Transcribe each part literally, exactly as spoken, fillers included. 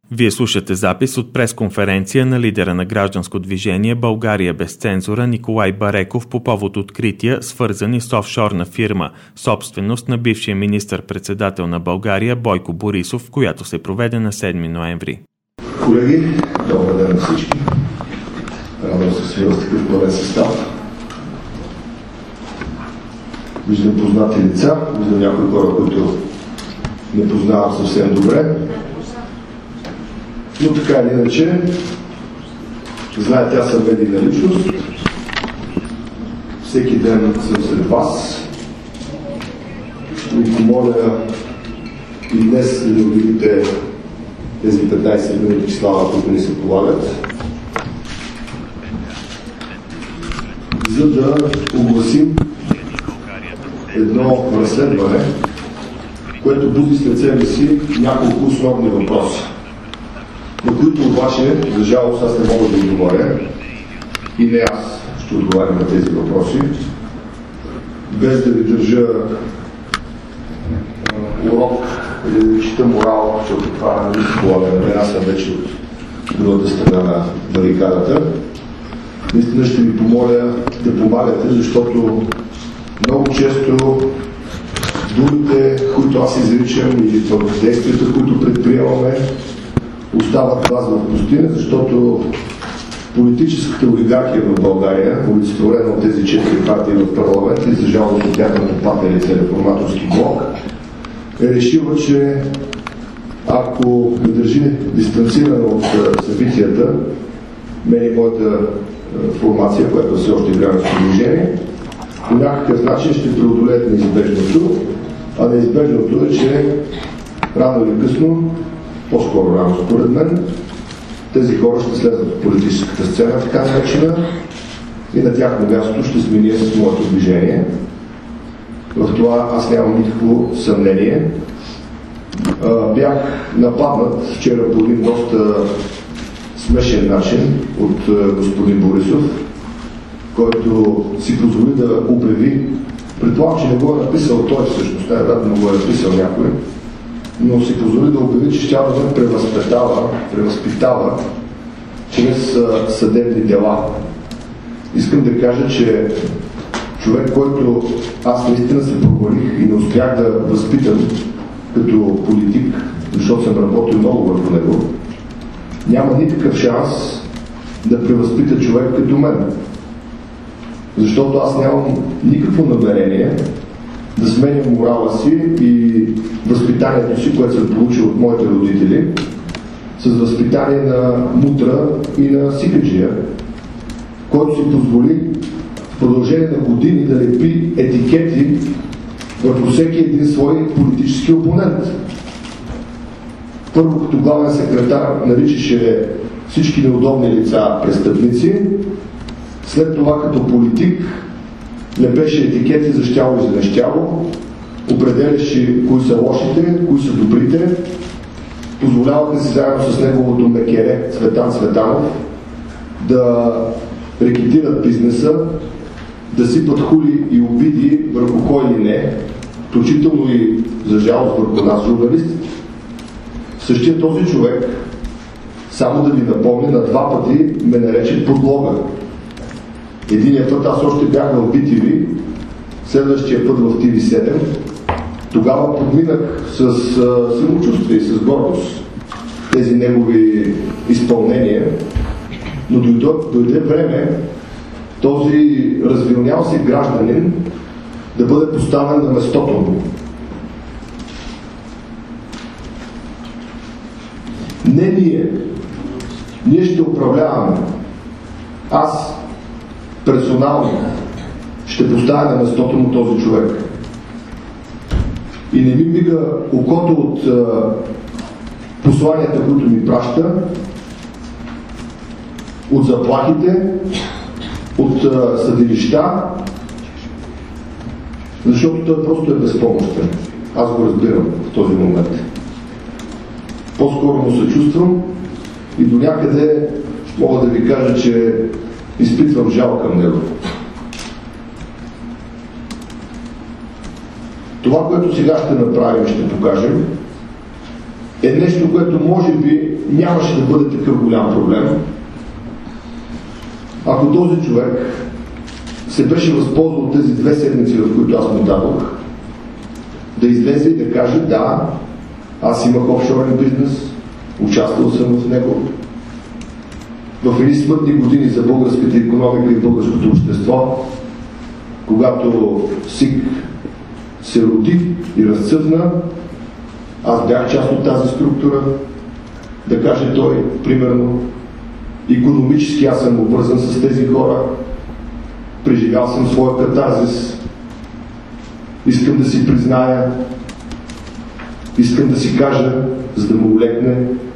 Вие слушате запис от пресконференция на лидера на гражданско движение България без цензура Николай Бареков по повод открития, свързани с офшорна фирма, собственост на бившия министър-председател на България Бойко Борисов, която се проведе на седми ноември. Колеги, добър ден на всички. Радвам се си в такъв пълен състав. Виждам познати лица, виждам някои хора, които не познавам съвсем добре. Но така или иначе, знаете, аз съм медийна личност. Всеки ден съм сред вас. Ще ви помоля и днес да видите тези петнайсет минути слава, които ни се полагат, за да огласим едно разследване, което буди след себе си няколко основни въпроси, на които обаче, за жалост, аз не мога да отговоря и не аз ще отговарям на тези въпроси, без да ви държа урок или да ви чета морал, защото това не се полага на мен, аз съм вече от другата страна на барикадата. Наистина ще ви помоля да помагате, защото много често думите, които аз изричам, или действията, които предприемаме, остават вас в пустина, защото политическата олигархия в България, олицетворена от тези четири партии в парламента и за жалост от тяхната патерица Реформаторски блок, е решила, че ако ме държи дистанцирано от събитията, мен и моята формация, която все още е гражданско движение, по някакъв начин ще преодолеят неизбежното, а неизбежното е, че рано или късно, по-скоро рано според мен, тези хора ще слезат в политическата сцена, така наречена, и на тяхно място ще смени с моето движение. В това аз нямам никакво съмнение. Бях нападнат вчера по един доста смешен начин от господин Борисов, който си позволи да обяви, предполагам, че не го е написал той всъщност, най-вероятно го е написал някой, но си позволи да обяви, че ще да ме превъзпитава, превъзпитава чрез съдебни дела. Искам да кажа, че човек, който аз наистина се провалих и не успях да възпитам като политик, защото съм работил много върху него, няма никакъв шанс да превъзпита човек като мен. Защото аз нямам никакво намерение да сменям морала си и възпитанието си, което съм получил от моите родители, с възпитание на мутра и на сикаджия, който си позволи в продължение на години да лепи етикети върху всеки един свой политически опонент. Първо като главен секретар наричаше всички неудобни лица престъпници, след това като политик лепеше етикети за щяло и за нещяло, определяше кои са лошите, кои са добрите, позволяваха си заедно с неговото мекере Цветан Цветанов да рекетират бизнеса, да сипат хули и обиди върху кой ли не, включително и за жалост върху нас, журналистите. Същия този човек, само да ви напомня, на два пъти ме нарече подлога. Единия път аз още бях в би ти ви, следващия път в ти ви седем. Тогава подминах с а, самочувствие и с гордост тези негови изпълнения, но дойде, дойде време този развилнял си гражданин да бъде поставен на местото му. Не ние. Ние ще управляваме. Аз персонално ще поставя на местото му този човек. И не ми мига окото от а, посланията, които ми праща, от заплахите, от а, съдилища, защото той просто е безпомощен. Аз го разбирам в този момент. По-скоро му съчувствам и до някъде мога да ви кажа, че изпитвам жал към него. Това, което сега ще направим и ще покажем, е нещо, което може би нямаше да бъде такъв голям проблем, ако този човек се беше възползвал от тези две седмици, в които аз му дадох, да излезе и да каже: да, аз имах офшорен бизнес, участвал съм в него. В едни смътни години за българската икономика и българското общество, когато СИК се роди и разцъфна, аз бях част от тази структура. Да каже той, примерно, икономически аз съм обвързан с тези хора, преживял съм своя катарзис, искам да си призная, искам да си кажа, за да му улекне.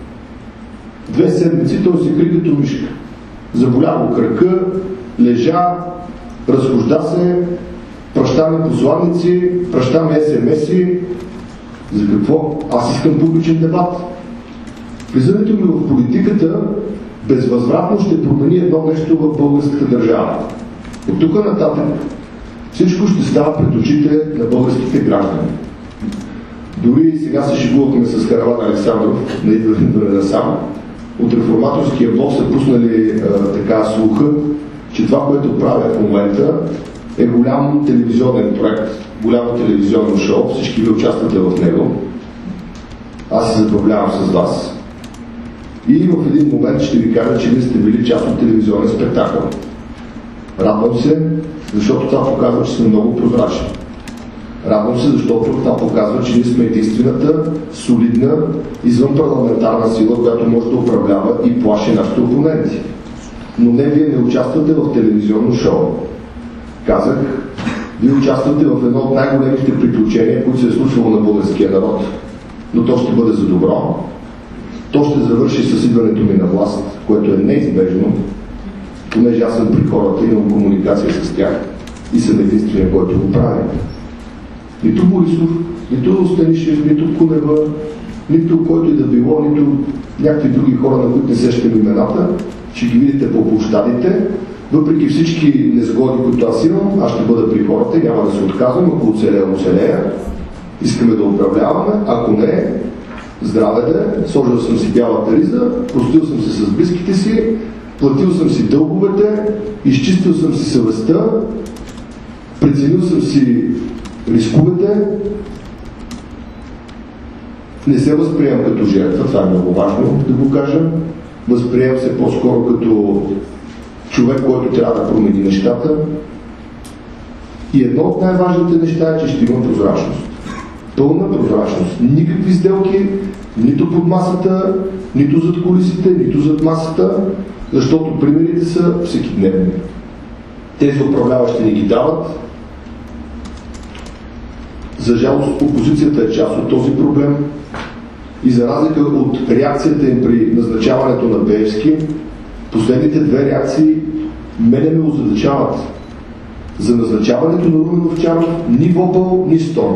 Две седмици той се кри като мишка. Заболя го кръка, лежа, разхожда се, пращаме посланици, пращаме ес ем ес-и. За какво? Аз искам публичен дебат. Влизането ми в политиката безвъзвратно ще промени едно нещо в българската държава. От тук нататък всичко ще става пред очите на българските граждани. Дори сега се шегувахме с Караван Александров на идване на сам. От реформаторския блок са пуснали а, така слуха, че това, което правя в момента, е голям телевизионен проект, голямо телевизионно шоу, всички ви участвате в него. Аз се забавлявам с вас. И в един момент ще ви кажа, че вие сте били част от телевизионен спектакъл. Радвам се, защото това показва, че сме много прозрачни. Радвам се, защото това показва, че ние сме единствената солидна извън парламентарна сила, която може да управлява и плаши нашите опоненти. Но не, вие не участвате в телевизионно шоу. Казах, вие участвате в едно от най-големите приключения, които се е случвало на българския народ. Но то ще бъде за добро. То ще завърши с идването ми на власт, което е неизбежно, понеже аз съм при хората и имам комуникация с тях и съм единствения, който го прави. Нито Борисов, нито Станишев, нито Кунева, нито който и да било, нито някакви други хора, на които не сещам имената, ще ги видите по площадите. Въпреки всички незгоди, които аз имам, аз ще бъда при хората и няма да се отказвам, ако оцелея, оцелея. Искаме да управляваме, ако не, здраве да, сложил съм си бялата риза, простил съм се с близките си, платил съм си дълговете, изчистил съм си съвестта, преценил съм си рисковете, не се възприемам като жертва, това е много важно да го кажа, възприемам се по-скоро като човек, който трябва да промени нещата. И едно от най-важните неща е, че ще има прозрачност. Пълна прозрачност. Никакви сделки, нито под масата, нито зад кулисите, нито зад масата, защото примерите са всекидневни. Тези управляващи ни ги дават. За жалост, опозицията е част от този проблем и за разлика от реакцията им при назначаването на Пеевски, последните две реакции мене ме озадачават. За назначаването на Румен Овчаров ни вопъл, ни стон.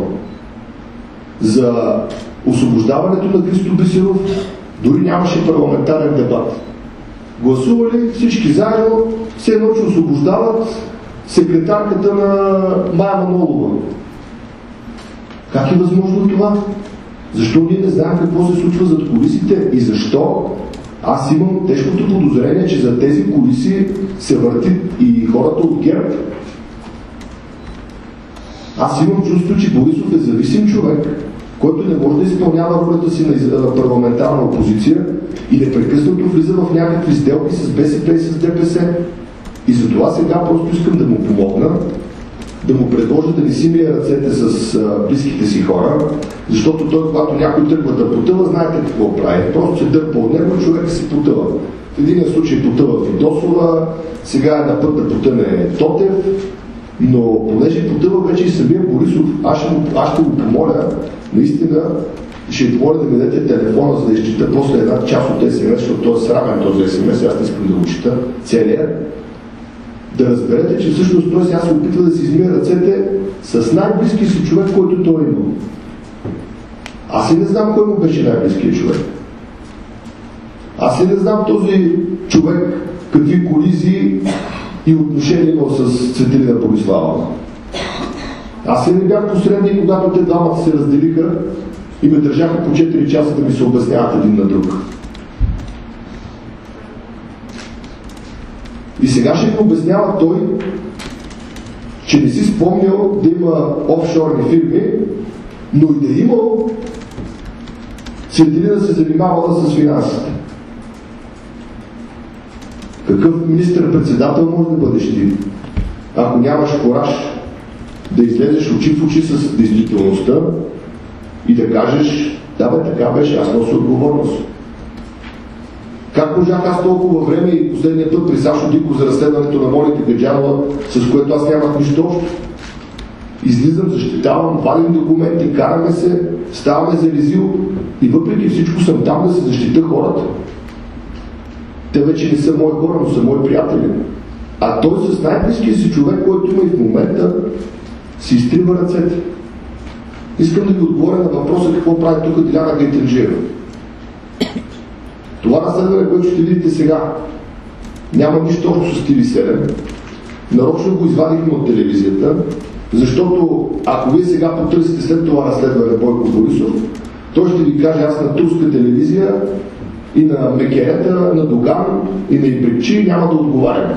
За освобождаването на Христо Бисеров дори нямаше парламентарен дебат. Гласували всички заедно, все едно, че освобождават секретарката на Мая Манолова. Как е възможно това? Защо ние не знаем какво се случва зад кулисите и защо? Аз имам тежкото подозрение, че за тези кулиси се въртят и хората от ГЕРБ. Аз имам чувство, че Борисов е зависим човек, който не може да изпълнява ролята си на парламентарна опозиция и непрекъснато влиза в някакви сделки с БСП и с ДПС. И затова сега просто искам да му помогна, да му предложа да не си мие ръцете с а, близките си хора, защото той, когато някой тръгва да потъва, знаете какво прави. Просто се дърпа от него, човек си потъва. В един случай потъва Фидосова, сега е на път да потъне Тотев, но понеже потъва вече и самия Борисов, аз ще, аз ще го помоля, наистина ще ви моля да ми дадете телефона, за да изчита после една част от ес ем ес, защото той е срамен този ес ем ес, аз не искам да го чита целият. Да разберете, че всъщност той сега се опитва да си измие ръцете с най-близки си човек, който той има. Аз и не знам кой му беше най-близкият човек. Аз и не знам този човек какви колизии и отношения имал с Цветелина Борислава. Аз и не бях посредник, когато те двамата се разделиха и ме държаха по четири часа да ми се обясняват един на друг. И сега ще ми обяснява той, че не си спомнял да има офшорни фирми, но и да е имал, Цветелина се занимавала с финансите. Какъв министър-председател може да бъдеш ти, ако нямаш кураж да излезеш очи в очи с действителността и да кажеш, да бе, така беше, аз нося отговорност. Как можах аз толкова време и последния път при Сашо Диков за разследването на Моника Гаджанова, с което аз нямах нищо общо? Излизам, защитавам, вадим документи, караме се, ставаме за резил и въпреки всичко съм там да се защита хората. Те вече не са мои хора, но са мои приятели. А той с най-близкия си човек, който има и в момента, си изтрива ръцете. Искам да ви отговоря на въпроса какво прави тук Диляна Гайтанджиева. Това разследване, което ще видите сега, няма нищо общо с Ти Ви седем. Нарочно го извадихме от телевизията, защото ако вие сега потърсите след това разследване Бойко Борисов, той ще ви каже, аз на турска телевизия и на Мекерета, на Доган и на Ибрикчи няма да отговарям.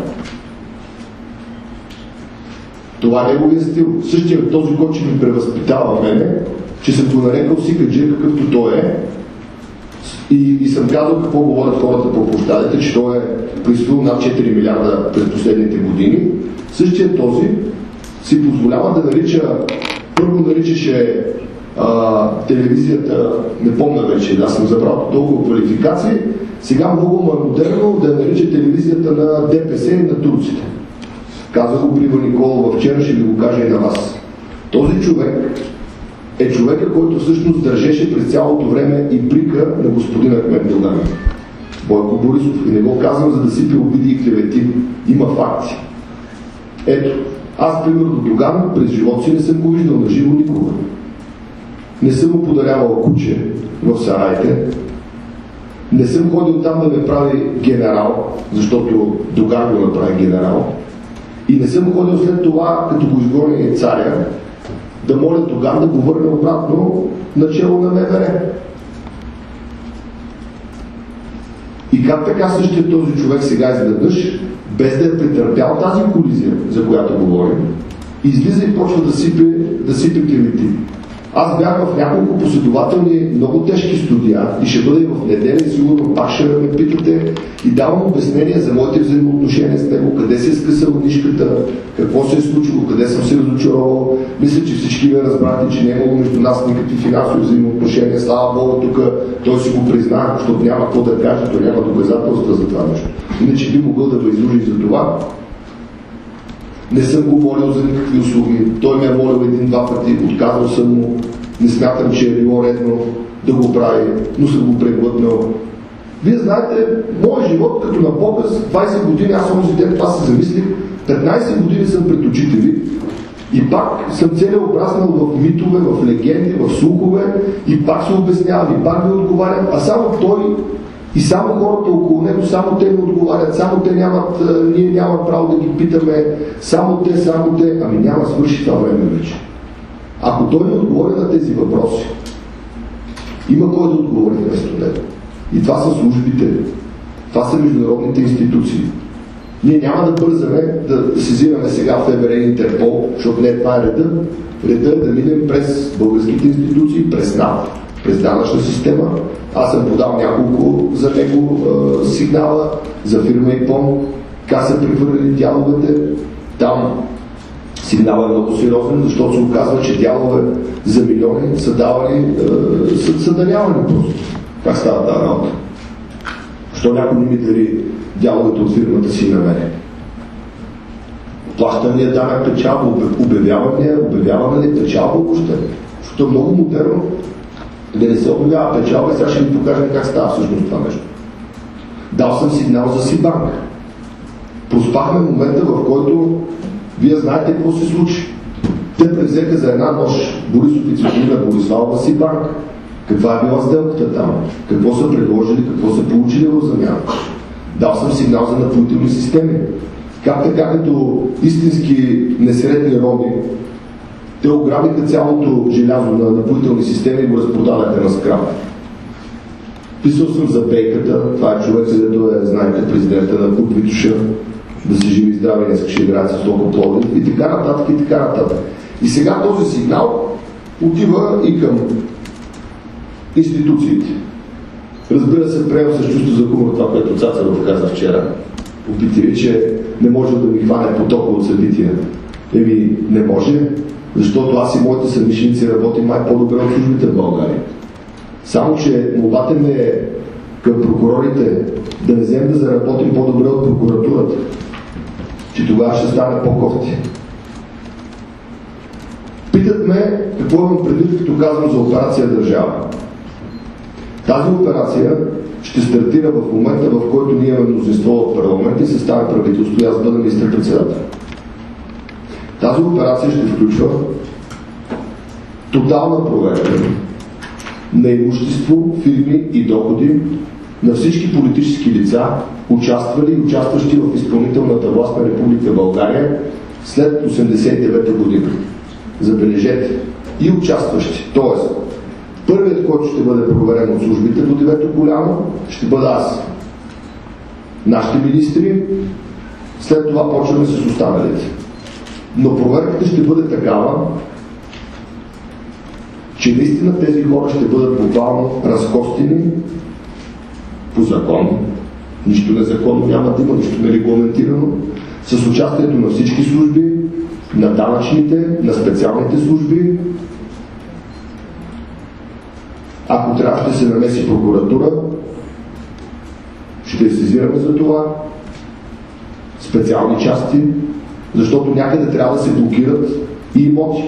Това е неговия стил. Същия този, който ще ми превъзпитава мене, че съм го нарекал сикаджия, какъвто той е, и, и съм казал какво говорят хората по площадите, че той е присвоил над четири милиарда през последните години. Същия този си позволява да нарича, първо наричаше а, телевизията, не помня вече, аз съм забрал толкова квалификации, сега много е модерно да нарича телевизията на ДПС и на турците. Каза го Брива Николова вчера, ще ви го кажа и на вас. Този човек е човека, който всъщност държеше през цялото време и прика на господина Ахмед Доган. Бойко Борисов. И не го казвам, за да сипе обиди и клевети. Има факти. Ето, аз примерно до Доган през живота си не съм го виждал на живо никога. Не съм му подарявал куче в сараите. Не съм ходил там да ме прави генерал, защото Доган го направи генерал. И не съм ходил след това, като го изгони царя, да моля Доган да го върне обратно начало на МВР. И как така същия този човек сега изведнъж, без да е претърпял тази колизия, за която говорим, излиза и почва да сипе, да сипе клевети. Аз бях в няколко последователни, много тежки студия и ще бъда и в неделя и сигурно пак ще ме питате и давам обяснение за моите взаимоотношения с него, къде се е скъсала нишката, какво се е случило, къде съм се разочаровал. Мисля, че всички ме разбрахте, че не е имало между нас никакви финансови взаимоотношения. Слава Богу, тук той си го призна, защото няма какво да каже, той няма доказателства за това нещо. Иначе би могъл да ме излужи за това. Не съм го молил за никакви услуги. Той ме е молил един-два пъти, отказал съм му. Не смятам, че е било редно да го прави, но съм го преглътнал. Вие знаете, моят живот като на показ, двайсет години, аз онзи ден това се замислих, петнайсет години съм пред очите ви и пак съм целия обраснал в митове, в легенди, в слухове и пак се обяснявам и пак ви отговарям, а само той и само хората около него, само те не отговарят, само те нямат, ние нямаме право да ги питаме, само те, само те, ами няма свърши това време вече. Ако той не отговори на тези въпроси, има кой да отговори вместо него. И това са службите, това са международните институции. Ние няма да бързаме да сезираме сега в ФБР и Интерпол, защото не това е реда. Реда е да минем през българските институции, през НАП, през данъчна система. Аз съм подал няколко за него е, сигнала, за фирма ИПОН, как са прехвърлили дяловете. Там сигналът е много сериозен, защото се оказва, че дялове за милиони са давали, е, са, са дарявани просто. Как става тази работа? Защо някой не ми дари дяловете от фирмата си на мене? Плащания данък печалба, обявяваме ли, обявяваме ли печалба въобще? Защото е много модерно да не се обявява печалба, сега ще ви покажем как става всъщност това нещо. Дал съм сигнал за Сибанк. Проспахме момента, в който вие знаете какво се случи. Те превзеха за една нощ Борисов и Цветелина Бориславова Сибанк. Каква е била сделката там? Какво са предложили, какво са получили в замяна? Дал съм сигнал за напоителни системи. Как така, като истински несредни роби, Те ограбиха цялото желязо на напоителни системи и го разпродадаха на скрап. Писал съм за Бейката, това е човек, където е, знаете, президента на Клуб Витоша, да се живи здраве, не искаше играе с толкова Пловдив и така нататък, и така нататък. И сега този сигнал отива и към институциите. Разбира се, приема с чувство за хумор това, което Цацаров каза вчера по Питере, че не може да ми хване потока от събития. Еми, не може, защото аз и моите съмишленици работим май по-добре от службите в България. Само, че молбата ми е към прокурорите да не вземем да заработим по-добре от прокуратурата, че тогава ще стане по-кофти. Питат ме какво имам предвид, като казвам за операция държава. Тази операция ще стартира в момента, в който ние имаме мнозинство в парламента и се стане правителство и аз бъда министър-председател. Тази операция ще включва тотална проверка на имущество, фирми и доходи на всички политически лица, участвали и участващи в изпълнителната власт на Република България след осемдесет и девета година. Забележете, и участващи. Тоест, първият, който ще бъде проверен от службите до девето коляно, ще бъда аз. Нашите министри, след това почваме с останалите. Но проверката ще бъде такава, че наистина тези хора ще бъдат буквално разкостени по закон. Нищо незаконно няма да има, нищо нерегламентирано, с участието на всички служби, на данъчните, на специалните служби. Ако трябва, ще се намеси прокуратура, ще сезираме за това, специални части, защото някъде трябва да се блокират и имоти.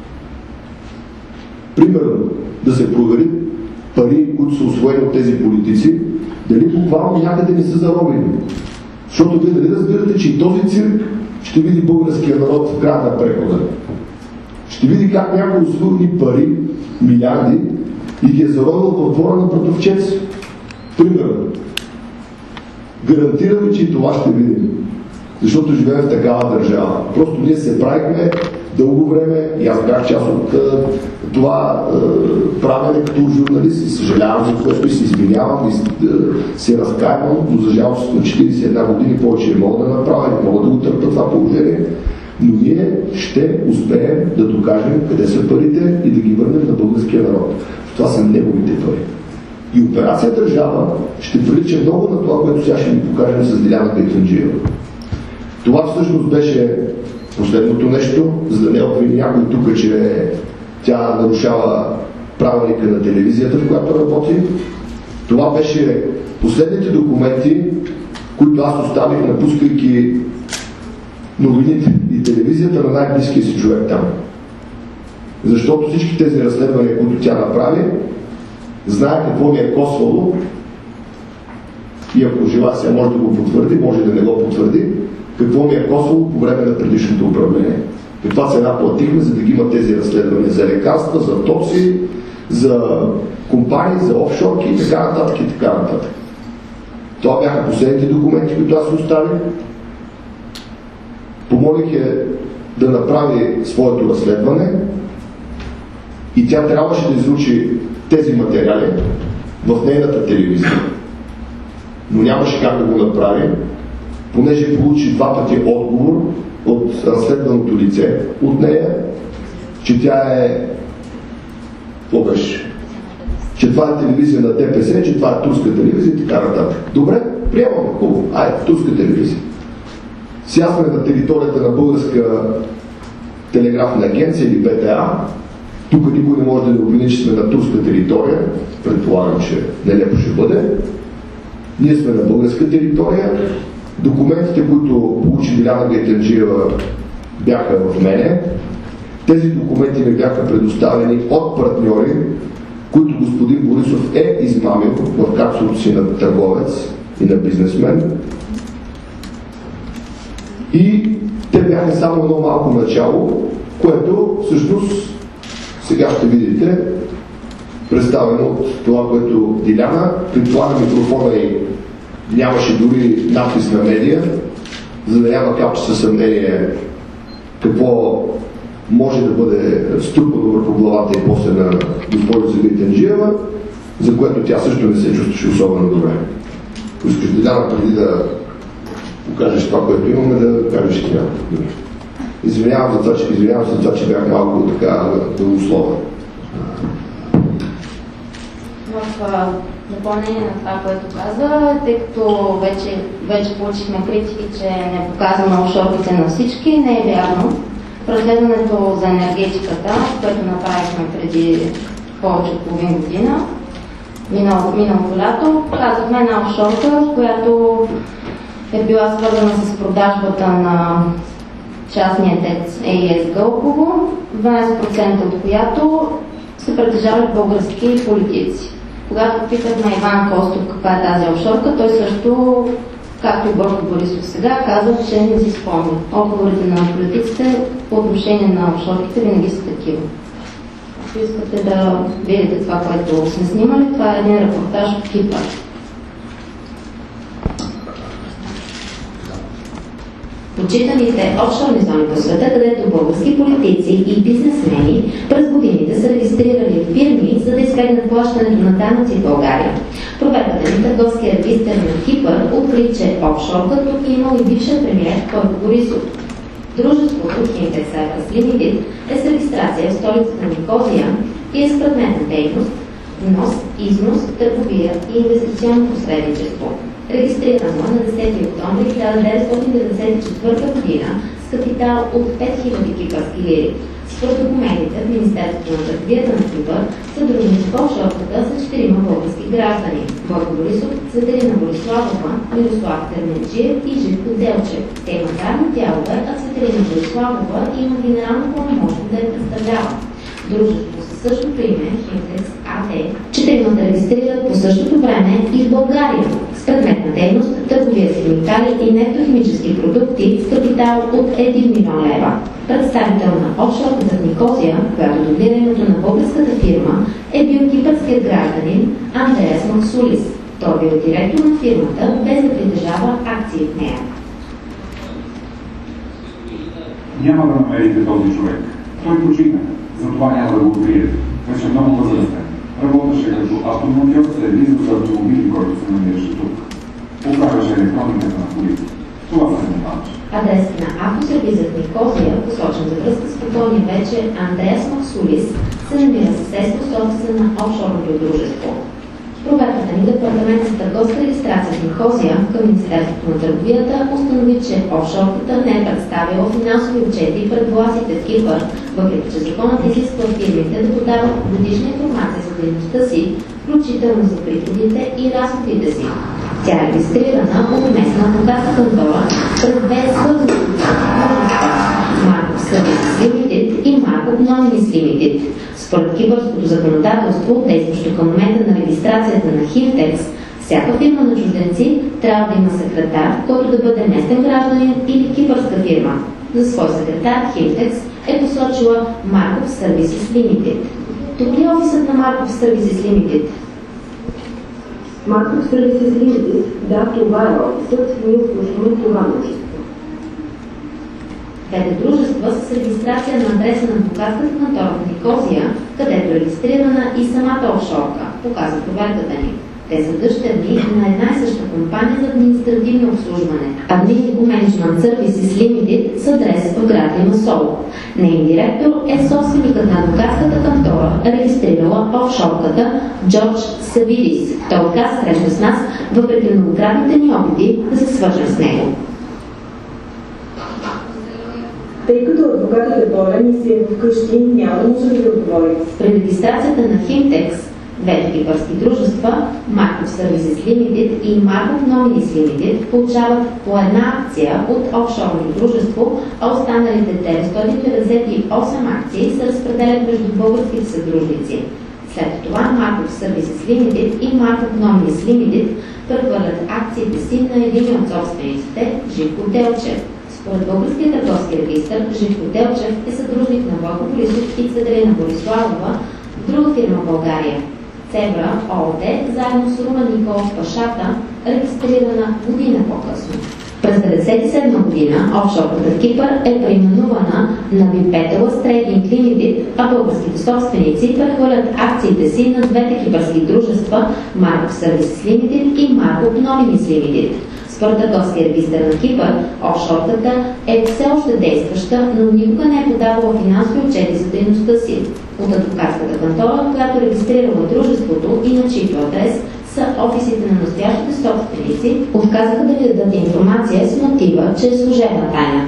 Примерно, да се провери пари, които са усвоени от тези политици, дали буквално някъде не са заробени. Защото вие дали разбирате, че и този цирк ще види българския народ в края на прехода. Ще види как някой усвоени пари, милиарди, и ги е заробил в двора на братовчец. Примерно. Гарантираме, че и това ще видим. Защото живеем в такава държава. Просто ние се правихме дълго време и аз бях част от uh, това uh, правене като журналист и съжалявам за което и се извинявам и uh, се разкаивам, но за жалост на четиридесет и една години повече не мога да направя, не мога да го търпя това положение, но ние ще успеем да докажем къде са парите и да ги върнем на българския народ. Това са неговите пари. И операция държава ще прилича много на това, което сега ще ви покажем с Диляна Кайфанджиева. Това всъщност беше последното нещо, за да не обвини някой тук, че тя нарушава правилника на телевизията, в която работи. Това беше последните документи, които аз оставих, напускайки новините и телевизията на най-близкия си човек там. Защото всички тези разследвания, които тя направи, знае какво ми е косвало и ако желая сега може да го потвърди, може да не го потвърди, какво ми е косвало по време на предишното управление. Каква цена платихме, за да ги има тези разследвания за лекарства, за токси, за компании, за офшорки и така нататък и така нататък. Това бяха последните документи, които аз оставих. Помолих я да направи своето разследване и тя трябваше да излучи тези материали в нейната телевизия. Но нямаше как да го направи, понеже получи два пъти отговор от разследваното лице от нея, че тя е какво беше? Че това е телевизия на ДПС, че това е турска телевизия и така нататък. Добре, приемаме, хубаво. Ай, турска телевизия. Сега сме на територията на Българска телеграфна агенция или Б Т А. Тук никой не може да не обвини, че сме на турска територия. Предполагам, че нелепо ще бъде. Ние сме на българска територия. Документите, които получи Диляна Кайфанджиева, бяха в мене. Тези документи ми бяха предоставени от партньори, които господин Борисов е измамил в качеството си на търговец и на бизнесмен. И те бяха само едно малко начало, което всъщност сега ще видите представено от това, което Диляна, при това на микрофона и нямаше дори надпис на медия, за да няма капче със съмнение какво може да бъде струпано върху главата и после на госпожица Гайтанджиева, за което тя също не се чувстваше особено добре. Ако искаш да дама преди да покажеш това, което имаме, да кажеш и някакво. Извинявам за това, че, извинявам за това, че бях малко така дългословен. В допълнение на това, което каза, тъй като вече, вече получихме критики, че не показваме офшорките на всички, не е вярно. В разследването за енергетиката, което направихме преди повече от половин година, минало, миналото лято, показахме една офшорка, която е била свързана с продажбата на частния ТЕЦ ей и ес Гълъбово, дванадесет процента от която са притежавали български политици. Когато питахме Иван Костов каква е тази офшорка, той също, както и Бойко Борисов сега, каза, че не си спомня. Отговорите на политиците по отношение на офшорките винаги са такива. Ако искате да видите това, което сме снимали, това е един репортаж от Кипър. Почитаните офшорни зони по света, където български политици и бизнесмени през годините са регистрирали фирми, за да избегнат плащането на данъци в България. Проверката на търговския регистър на Кипър откри, че офшорка тук е имал и бившия премиер Бойко Борисов. Дружеството Hintex Cyprus Limited е с регистрация в столицата Никозия и е с предметна дейност внос, износ, търговия и инвестиционно посредничество. Регистрирано на десети октомври хиляда деветстотин деветдесет и четвърта година с капитал от пет хиляди кипърски лири. Според документите в Министерството на търговията на Кипър съдружници в офшорката са четирима български граждани – Бойко Борисов, Цветелина Бориславова, Мирослав Терменджиев и Живко Делчев. Те имат равни дялове, а Цветелина Бориславова има генерално пълномощно да я представлява. Дружеството със същото име, Hintex АД, четиримата регистрират по същото време и в България с предметна дейност търговия с химикали и нефтохимически продукти с капитал от един милион лева. Представител на офшорката в Никозия, която дублира името на българската фирма, е бил кипърският гражданин Андреас Максулис. Той бил директор на фирмата, без да притежава акции в нея. Няма да намерите този човек. Той почина. Затова няма да го откриете. Вече много възрастен. Работеше като автомобил с сервиз за автомобили, който се намираше тук. Управяше електрониката на колите. Това се занимаваше. Адресът на автосервизът в Никозия, посочен за връзка с покойния вече Андреас Максулис, се намира съседство собствен на офшорното дружество. Проверката ни департамент за търговска регистрация в Никозия към Министерството на търговията установи, че офшорката не е представила финансови отчети пред властите в Кипър, въпреки че законът изисква фирмите да подават годишна информация за дейността си, включително за приходите и разходите си. Тя е регистрирана от местна адвокатска контора през две свързани Марков Services Limited и Марков Nominis Limited. Според кипърското законодателство, действащо към момента на регистрацията на Hintex, всяка фирма на чужденци трябва да има секретар, който да бъде местен гражданин или кипърска фирма. За свой секретар Hintex е посочила Markov Services Limited. Тук ли е офисът на Markov Services Limited? Markov Services Limited, да, това е офисът, ние обслужваме това дружество. Двете дружества с регистрация на адреса на адвокатската контора в Никозия, където е регистрирана и самата офшорка, показва проверката ни. Те са дъщерни на една и съща компания за административно обслужване. Admin Management Services Limited с адрес в град Лимасол. Нейн директор е собственикът на адвокатската контора, регистрирала офшорката Джордж Савидис. Той отказа среща с нас, въпреки многократните ни опити да се свържем с него. Тъй като адвокатът е болен и си е вкъщи, няма да може да отговори. При регистрацията на Hintex, двете кипърски дружества, Markov Services Limited и Markov Nominis Limited, получават по една акция от офшорното дружество, а останалите деветстотин деветдесет и осем акции се разпределят между българските съдружници. След това Markov Services Limited и Markov Nominis Limited прехвърлят акциите си на един от собствениците, Живко Делчев. Според българския търговски регистър, Живко Делчев е съдружник на Бойко Борисов и Цветелина Бориславова в друга фирма в България, Цебра ООД, заедно с Румен Николов Пашата, регистрирана година по-късно. През деветдесет и седма година офшорката в Кипър е преименувана на Bipetalas Trading Limited, а българските собственици прехвърлят акциите си на двете кипърски дружества Markov Services Limited и Markov Nominis Limited. Според търговския регистър на Кипър, офшорката е все още действаща, но никога не е подавала финансови отчети за дейността си. От адвокатската кантора, която е регистрирала дружеството и на чийто адрес са офисите на настоящите собственици, отказаха да ви дадат информация с мотива, че е служебна тайна.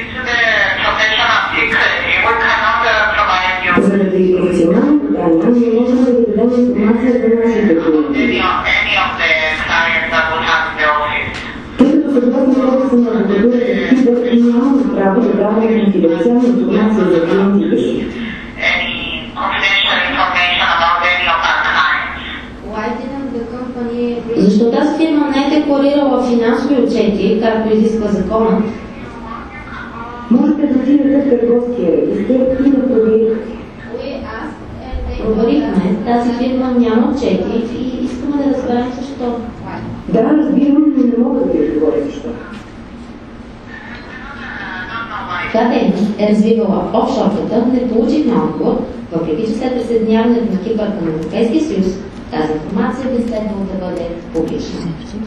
Заради професионалната тайна не можем да ви дадем информация за нашите клиенти. Тъй като съгласно кодекса на адвокатурата в Кипър нямаме право да даваме конфиденциална информация за клиентите си. Защо тази фирма не е декларирала финансови отчети, както изисква закона? Можете да отидете в търговския регистър и да проверите. Проверихме, тази фирма няма отчети и искаме да разберем защо. Да, разбирам, но не мога да ви отговоря защо. Каква дейност е развивала офшорката, не получихме отговор, въпреки че след присъединяването на Кипър към Европейския съюз, тази информация би следвало да бъде публична.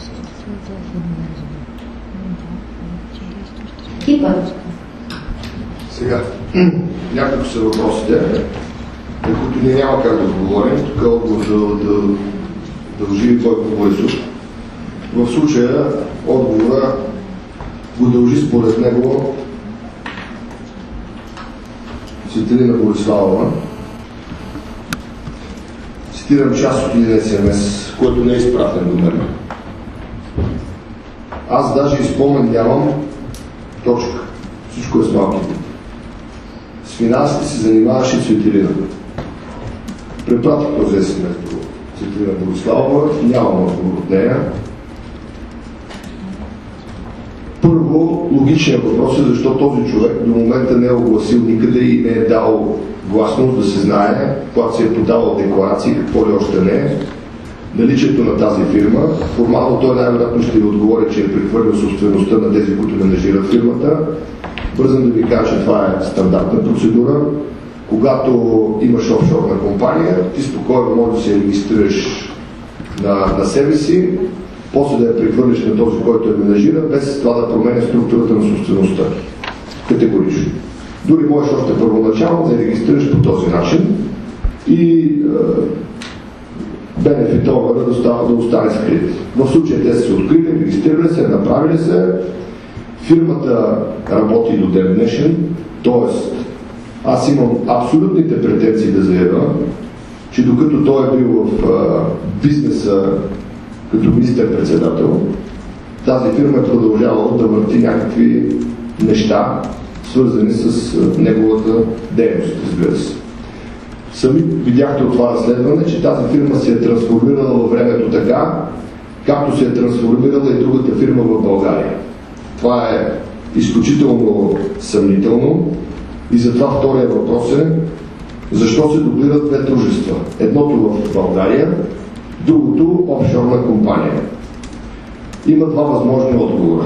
Кипър. Сега, няколко са въпросите, на които ние няма как да говорим. Тук отговор да, да, дължи Бойко Борисов. В случая отговора го дължи според него Цветелина Бориславова. Цитирам част от един ес ем ес, който не е изпратен до мен. Аз даже изпомен нямам точка. Всичко е с малки. С финансите се занимаваше Цветелина. Препратих този ес ем ес до Цветелина Бориславова, нямам отговор от нея. Първо, логичният въпрос е защо този човек до момента не е огласил никъде и не е дал гласност да се знае, когато се е подавал декларации, какво ли още не е, наличието на тази фирма. Формално той най-вероятно ще ви отговори, че е прехвърлил собствеността на тези, които менажират фирмата. Бързам да ви кажа, че това е стандартна процедура. Когато имаш офшорна компания, ти спокойно можеш да се регистрираш на, на себе си, после да я прехвърлиш на този, който я менажира, без това да променя структурата на собствеността. Категорично. Дори можеш още първоначално да я регистрираш по този начин и е, бенефит овъра да, да остане скрит. В случая те са се открили, регистрирали се, направили се, фирмата работи до ден днешен, т.е. аз имам абсолютните претенции да заявя, че докато той е бил в а, бизнеса като министър-председател, тази фирма е продължавала да върти някакви неща, свързани с а, неговата дейност, разбира се. Сами видяхте от това разследване, че тази фирма се е трансформирала във времето така, както се е трансформирала и другата фирма в България. Това е изключително съмнително и затова втория въпрос е защо се дублират две дружества. Едното в България, другото офшорна компания. Има два възможни отговора.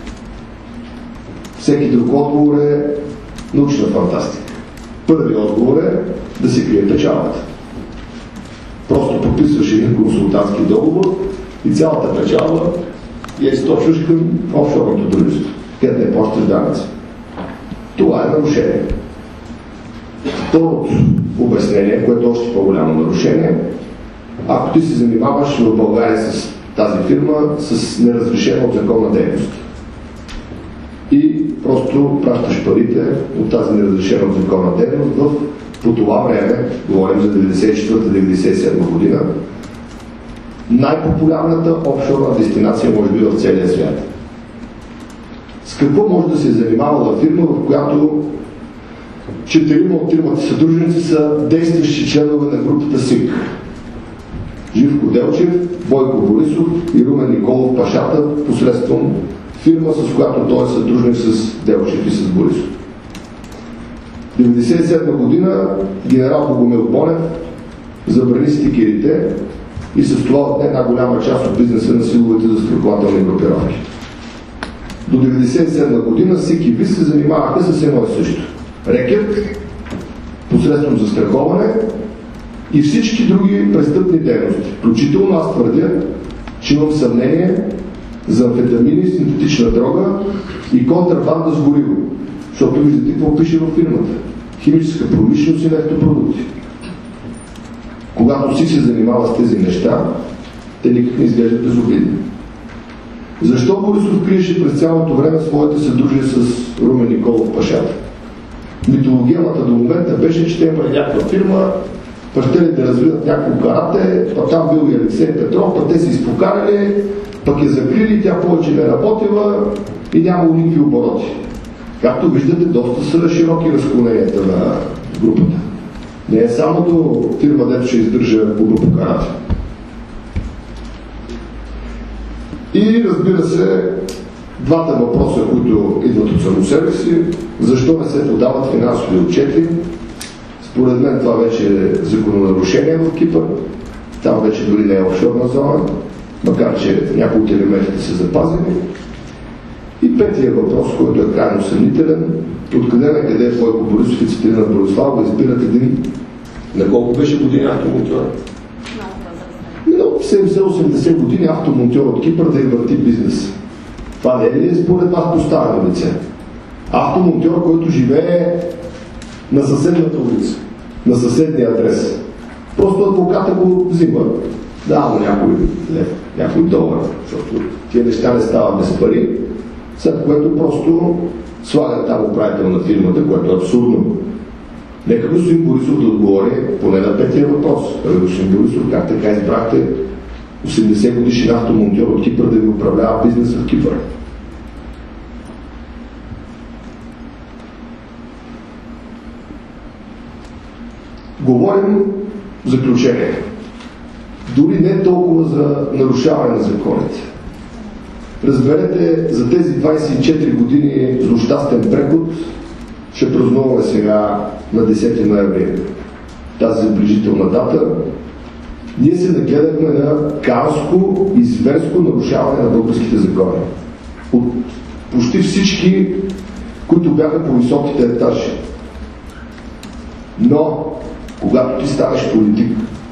Всеки друг отговор е научна фантастика. Първият отговор е да се крие печалата. Просто подписваш един консултантски договор и цялата печалба я източваш към офшорното дружество, където не плащаш данъци. Това е нарушение. Второто обяснение, което е още по-голямо нарушение, ако ти се занимаваш в България с тази фирма с неразрешена от закона дейност и просто пращаш парите от тази неразрешена от закона дейност в по това време, говорим за деветдесет и четвърта деветдесет и седма година, най-популярната офшорна дестинация може би в целия свят. С какво може да се е занимавала фирма, в която четирима от тримата съдружници са действащи членове на групата СИК? Живко Делчев, Бойко Борисов и Румен Николов Пашата, посредством фирма, с която той е съдружник с Делчев и с Борисов. деветдесет и седма година генерал Богомил Бонев забрани стикерите и с това отне една голяма част от бизнеса на силовите застрахователни групировки. до деветдесет и седма година всеки виз се занимаваха с едно и също. Рекет, посредством застраховане и всички други престъпни дейности. Включително аз твърдя, че имам съмнение за амфетамини, синтетична дрога и контрабанда с гориво. Защото виждате какво пише във фирмата. Химическа промишленост и нефтопродукти. Когато си се занимава с тези неща, те никак не изглеждат безобидни. Защо Борисов криеше през цялото време своите съдружия с Румен Николов Пашата? Митологемата до момента беше, че те имали някаква фирма, пъщели да развиват някакво карате, а там бил и Алексей Петров, път те се изпокарали, пък я закрили, тя повече не работила и нямало никакви обороти. Както виждате, доста са широки разклоненията на групата. Не е само до фирма, дето ще издържа клуба по карате. И разбира се, двата въпроса, които идват от само себе си, защо не се подават финансови отчети. Според мен това вече е закононарушение в Кипър. Там вече дори не е офшорна зона, макар че някои от елементите са запазени. И петия въпрос, който е крайно съмнителен, откъде на къде Бойко Борисов и Цветелина Бориславова избират един, на колко беше години автомонтьор? Но в седемдесет-осемдесет години автомонтьор от Кипър да и върти бизнес. Това не е ли според вас поставено лице? Автомонтьор, който живее на съседната улица, на съседния адрес. Просто адвоката го взима, дава му някой лев, някой долар, защото тия неща не стават без пари, след което просто слагат там управител на фирмата, което е абсурдно. Нека господин Борисов да отговори поне на петия въпрос. Господин Борисов, как така избрахте осемдесет годишен автомонтьор от Кипър да ви управлява бизнес в Кипър? Говорим в заключение. Дори не толкова за нарушаване на законите. Разберете, за тези двадесет и четири години злощастен преход ще празнуваме сега на десети ноември тази заближителна дата. Ние се нагледахме на каоско и зверско нарушаване на българските закони. От почти всички, които бяха по високите етажи. Но, когато ти станеш политик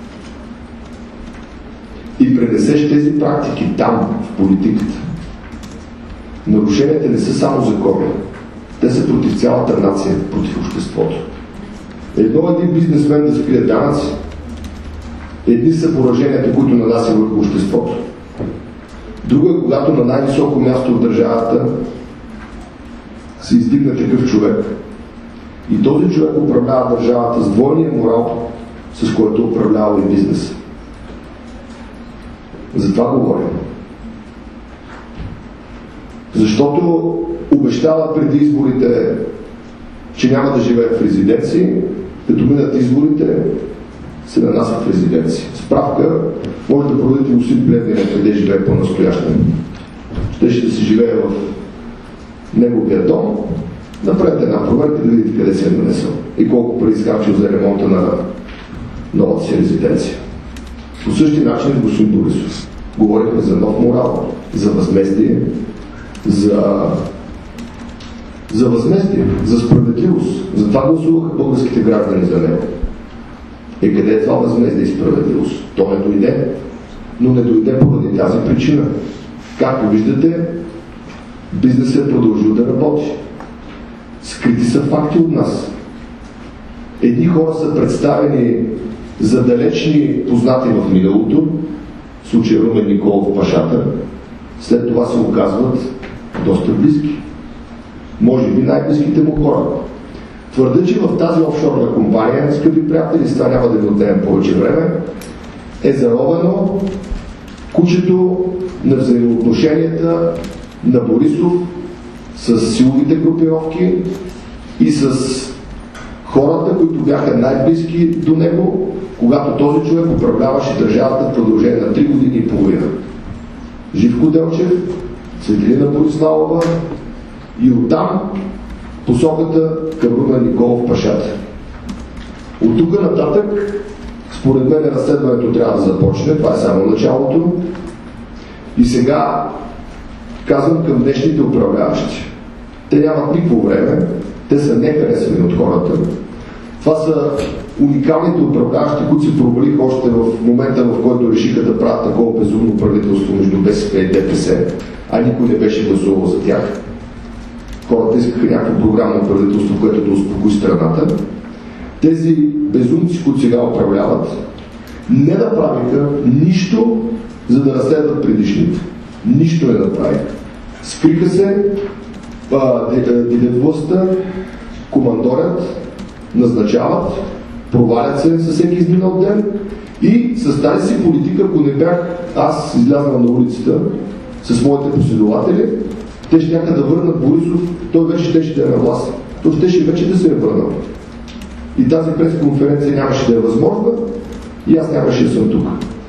и пренесеш тези практики там, в политиката, нарушенията не са само закони. Те са против цялата нация, против обществото. Едно един бизнесмен да скрие данъци, едни са пораженията, които нанася върху обществото. Друго е, когато на най-високо място в държавата се издигне такъв човек. И този човек управлява държавата с двойния морал, с който управлява и бизнеса. За това говорим. Защото обещава преди изборите, че няма да живее в резиденции, като минат изборите, се нанася в резиденции. Справка, може да проведете Усит Плевнера, къде живее по-настоящен. Ще ще се живее в неговия дом. Направете една проверка да видите къде се е нанесъл и колко пари изхарчил за ремонта на новата си резиденция. По същия начин с господин Борисов. Говорихме за нов морал, за възмездие, за, за възмездие, за справедливост. Затова гласуваха българските граждани за него. И къде е това възмездие и справедливост? То не дойде, но не дойде поради тази причина. Както виждате, бизнесът е продължил да работи. Скрити са факти от нас. Едни хора са представени за далечни познати в миналото, в случая Румен Николов Пашата, след това се оказват доста близки. Може би най-близките му хора. Твърда, че в тази офшорна компания, скъпи приятели, с това няма да ви отнемем повече време, е заровено кучето на взаимоотношенията на Борисов с силовите групировки и с хората, които бяха най-близки до него, когато този човек управляваше държавата в продължение на три години и половина. Живко Делчев, Цветелина Бориславова и оттам посоката към Румен Николов Пашата. От тук нататък, според мен, разследването трябва да започне. Това е само началото. И сега казвам към днешните управляващи. Те нямат никакво време, те са нехаресвани от хората. Това са уникалните управляващи, които се провалиха още в момента, в който решиха да правят такова безумно правителство между БСП и ДПС, а никой не беше гласувал за тях. Хората искаха някакво програмно правителство, което да успокои страната. Тези безумци, които сега управляват, не направиха нищо, за да разследват предишните. Нищо не направиха. Скриха се, делят властта, командорят, назначават, провалят се със всеки изминал ден и с тази си политика, ако не бях аз излязнал на улицата с моите последователи, те ще някак да върнат Борисов, той вече ще ще е на власт. Той ще ще вече да се е върнал. И тази пресконференция нямаше да е възможна и аз нямаше да съм тук.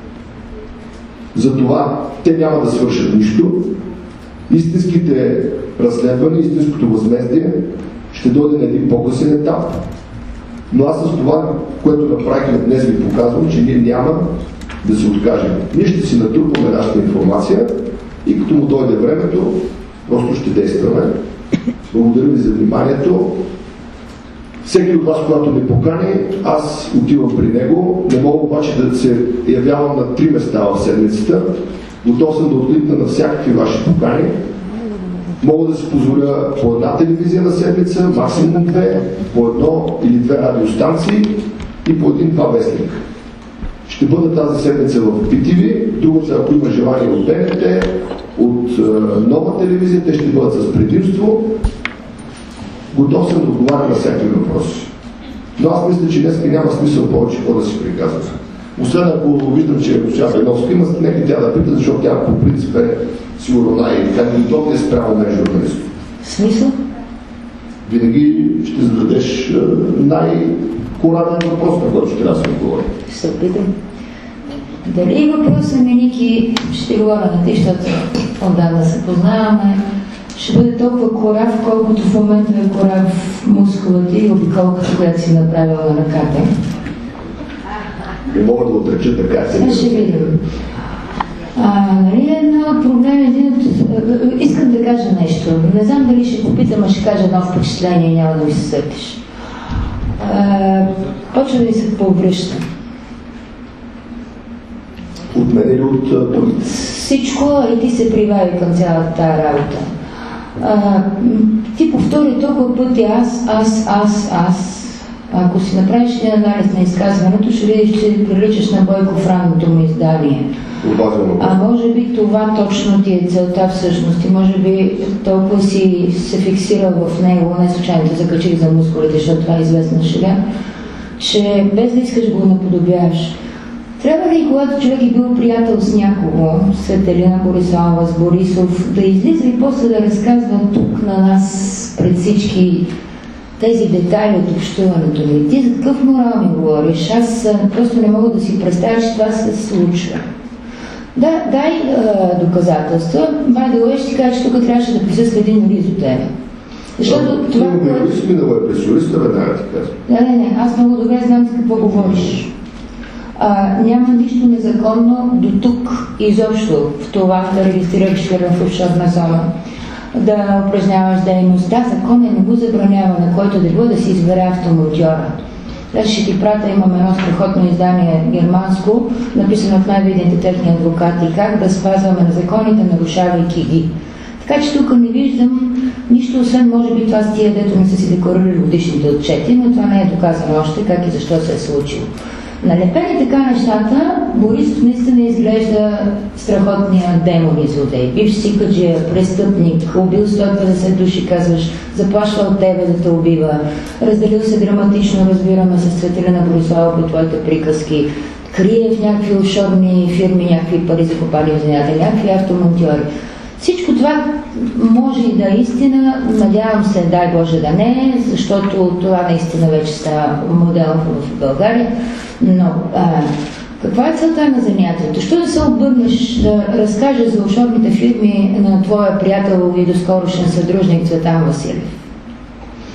Затова те няма да свършат нищо. Истинските разследвания, истинското възмездие ще дойде на един по-късен етап. Но аз с това, което направихме днес, ви показвам, че ние няма да се откажем. Ние ще си натрупаме нашата информация и като му дойде времето, просто ще действаме. Благодаря ви за вниманието. Всеки от вас, когато ме покани, аз отивам при него. Не мога обаче да се явявам на три места в седмицата. Готов съм да откликна на всякакви ваши покани. Мога да си позволя по една телевизия на седмица, максимум две, по едно или две радиостанции и по един-два вестник. Ще бъда тази седмица в Би Ти Ви, другата, ако има желание от Б Н Т, от е, нова телевизия, те ще бъдат с предимство. Готов съм да отговаря на всякакви въпроси. Но аз мисля, че днес няма смисъл повече какво да си приказвам. Освен ако виждам, че госпожа Беновска има, нека тя да пита, защото тя по принцип е сигурно най-удобният спрямо мен журналист. Смисъл? Винаги ще зададеш най-кораден въпрос, на който ще трябва да се отговори. Ще се опитам. Дали въпросът ми, Ники, ще говоря на ти, защото отдавна се познаваме, ще бъде толкова корав, колкото в момента е корав мускулата и обиколката, която си направила на ръката. Не мога да отреча така. Сега ще видим. А, нали, едно от проблеми, един от... Искам да кажа нещо. Не знам дали ще попитам, а ще кажа едно впечатление и няма да ми се сетиш. Почва да ми се повръща. От мен или от другите? Всичко, и ти се прибави към цялата тази работа. А, ти повтори толкова пъти аз, аз, аз, аз. Ако си направиш един анализ на изказването, ще видиш, че приличаш на Бойко в ранното му издание. А може би това точно ти е целта всъщност и може би толкова си се фиксирал в него, не случайно те закачих за мускулите, защото това е известна шега, че без да искаш го наподобяваш. Трябва ли, когато човек е бил приятел с някого, с Елена Борисова, с Борисов, да излиза и после да разказва тук на нас пред всички тези детайли от общуването ми? Ти за какъв морал ми говориш? Аз просто не мога да си представя, че това се случва. Да, дай а, доказателства. Бай да лъж, ти кажа, че тук трябваше да присъства един юрист от тебе. Защото а, това... Ти ме юрист ми да е пресюриста, веднага ти казвам. Не, не, не, аз много добре знам за какво говориш. А, няма нищо незаконно до тук изобщо в това да регистрираш фирма в офшорна зона, да упражняваш дейност. Да, законът не го забранява на който да било да си избере автомонтьора. Аз ще ти пратя, имаме едно страхотно издание германско, написано от най-видните техни адвокати, как да спазваме на законите, нарушавайки ги. Така че тук не виждам нищо, освен може би това с тия, дето не са си декларирали годишните отчети, но това не е доказано още как и защо се е случило. Налепени така нещата, Борисов наистина изглежда страхотния демон и злодей. Бивш сикаджия, престъпник, убил сто и петдесет души, казваш, заплашва от тебе да те убива, разделил се драматично, разбираме, с Цветелина Борислава по твоите приказки, крие в някакви офшорни фирми, някакви пари за копали в земята, някакви автомонтьори. Всичко това може и да е истина, надявам се, дай Боже да не е, защото това наистина вече става модел в България. Но а, каква е целта на занятието? Що да се обърнеш да разкажеш за офшорните фирми на твоя приятел и доскорошен съдружник Цветан Василев?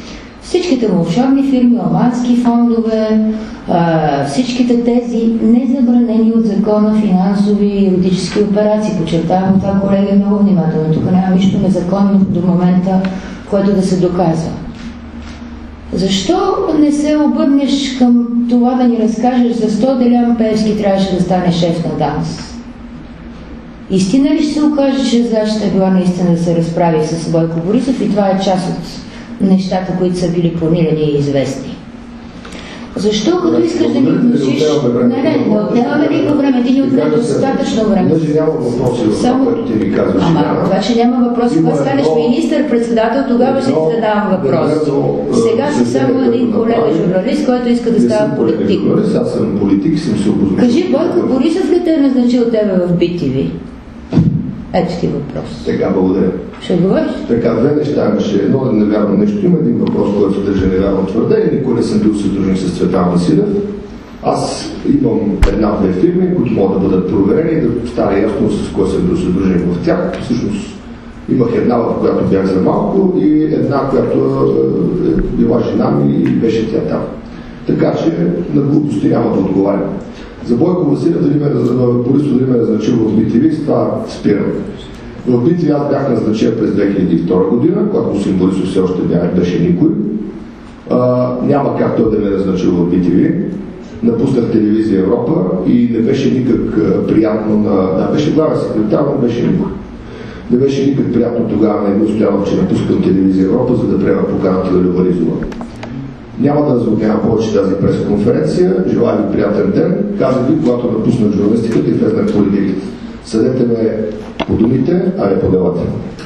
Всичките му офшорни фирми, омански фондове, а, всичките тези незабранени от закона финансови и юридически операции. Подчертавам това, колеги, много внимателно. Тук няма нищо незаконно до момента, което да се доказва. Защо не се обърнеш към това да ни разкажеш защо Делян Пеевски трябваше да стане шеф на ДАНС? Истина ли ще се окаже, че задачата е била наистина да се разправи с Бойко Борисов и това е част от нещата, които са били планирани и известни? Защо, като искаш да ни внушиш... Не, не, не отнемаме никакво време, ти ни отнема достатъчно време. Даже няма въпроси в това, което ти ми казваш. Ама, това, че няма въпроси, когато станеш министър-председател, тогава ще ти задавам въпрос. Сега съм само един колега журналист, който иска да става политик. Аз съм политик и съм се обозначил. Кажи, Бойко Борисов ли те е назначил тебе в би ти ви? Ето ти въпрос. Така, благодаря. Ще говориш? Така, две неща имаше. Едно да невярно нещо. Има един въпрос, който съдържа невярно твърдение. Никой не съм бил съдружник с Цветан Василев. Аз имам една-две фирми, които могат да бъдат проверени и да стане ясно с кой съм бил съдружник в тях. Всъщност имах една, в която бях за малко и една, която е била жена ми и беше тя там. Така че на глупости няма да отговарям. За Бойко Василев, дали ме, Борисов дали ме назначил в би ти ви, с това спирам. В би ти ви аз бях назначен през две хиляди и втора година, когато господин Борисов все още беше никой. А, няма как той да ме назначил в би ти ви. Напуснах телевизия Европа и не беше никак приятно на... Да, беше главен секретар, но беше никой. Не беше никак приятно тогава на Емил Стоянов, че напускам телевизия Европа, за да приема поканата да Леваризова. Няма да разгледам повече тази пресконференция. Желая ви приятен ден. Казах ви, когато напуснах журналистиката и влезнах в политиката. Съдете ме по думите, а не по делата.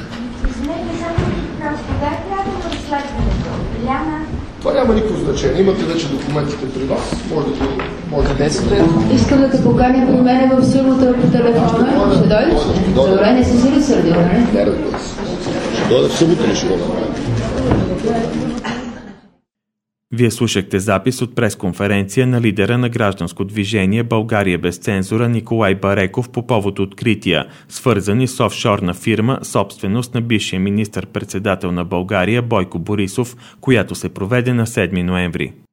Това няма никакво значение. Имате вече документите при вас. Може да може да десете. Искам да те поканя при мене в силата по телефона. Ще дойдеш? Добре, не си си ли сърдил, не? Не, разбира се. Ще дойда в събота ли ще го направим? Вие слушахте запис от пресконференция на лидера на гражданско движение България без цензура Николай Бареков по повод открития, свързани с офшорна фирма, собственост на бившия министър-председател на България Бойко Борисов, която се проведе на седми ноември.